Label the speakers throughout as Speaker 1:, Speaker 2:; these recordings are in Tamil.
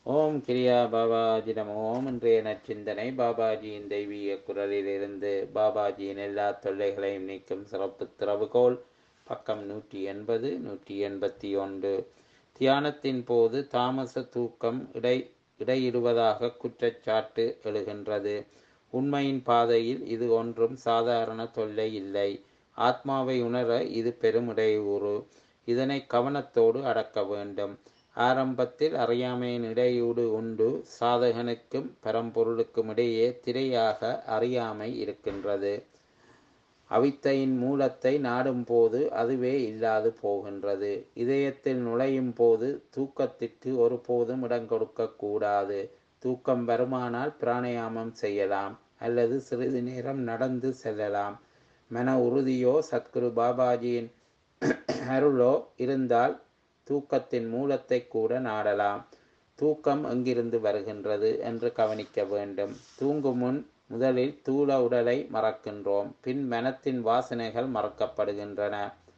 Speaker 1: ஓம் கிரியா பாபாஜி நம ஓம். இன்றைய நற்சிந்தனை பாபாஜியின் தெய்வீக குரலிலிருந்து. பாபாஜியின் எல்லா தொல்லைகளையும் நீக்கும் சிறப்பு திறவுகோல். பக்கம் 180 181. தியானத்தின் போது தாமச தூக்கம் இடையிடுவதாக குற்றச்சாட்டு எழுகின்றது. உண்மையின் பாதையில் இது ஒன்றும் சாதாரண தொல்லை இல்லை. ஆத்மாவை உணர இது பெரும் இடையூறு. இதனை கவனத்தோடு அடக்க வேண்டும். ஆரம்பத்தில் அறியாமையின் இடையூடு உண்டு. சாதகனுக்கும் பரம்பொருளுக்கும் இடையே திரையாக அறியாமை இருக்கின்றது. அவித்தையின் மூலத்தை நாடும் போது அதுவே இல்லாது போகின்றது. இதயத்தில் நுழையும் போது தூக்கத்திற்கு ஒருபோதும் இடம் கொடுக்க கூடாது. தூக்கம் வருமானால் பிராணயாமம் செய்யலாம் அல்லது சிறிது நேரம் நடந்து செல்லலாம். மன உறுதியோ சத்குரு பாபாஜியின் அருளோ இருந்தால் தூக்கத்தின் மூலத்தை கூட நாடலாம். தூக்கம் எங்கிருந்து வருகின்றது என்று கவனிக்க வேண்டும். தூங்கும் முன் முதலில் தூள உடலை மறக்கின்றோம். பின் மனத்தின் வாசனைகள் மறக்கப்படுகின்றன.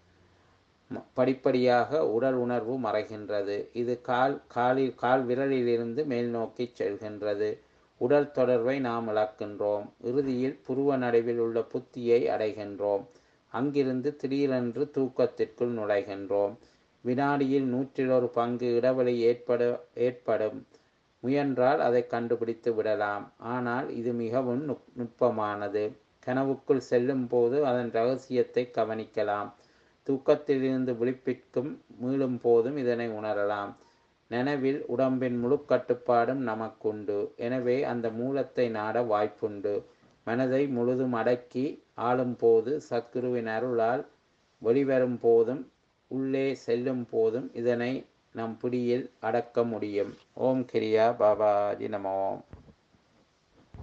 Speaker 1: படிப்படியாக உடல் உணர்வு மறைகின்றது. இது கால் விரலிலிருந்து மேல் நோக்கி செல்கின்றது. உடல் தொடர்பை நாம் இழக்கின்றோம். இறுதியில் புருவ நடுவில் உள்ள புத்தியை அடைகின்றோம். அங்கிருந்து திடீரென்று தூக்கத்திற்குள் நுழைகின்றோம். வினாடியில் 100 பங்கு இடைவெளி ஏற்படும். முயன்றால் அதை கண்டுபிடித்து விடலாம். ஆனால் இது மிகவும் நுட்பமானது. கனவுக்குள் செல்லும் போது அதன் இரகசியத்தை கவனிக்கலாம். தூக்கத்திலிருந்து விழிப்பிற்கும் மீளும் போதும் இதனை உணரலாம். நனவில் உடம்பின் முழு கட்டுப்பாடும் நமக்குண்டு. எனவே அந்த மூலத்தை நாட வாய்ப்புண்டு. மனதை முழுதும் அடக்கி ஆளும் போது சத்குருவின் அருளால் வெளிவரும் போதும் உள்ளே செல்லும் போதும் இதனை நம் பிடியில் அடக்க முடியும். ஓம் கிரியா பாபாஜி நமோ.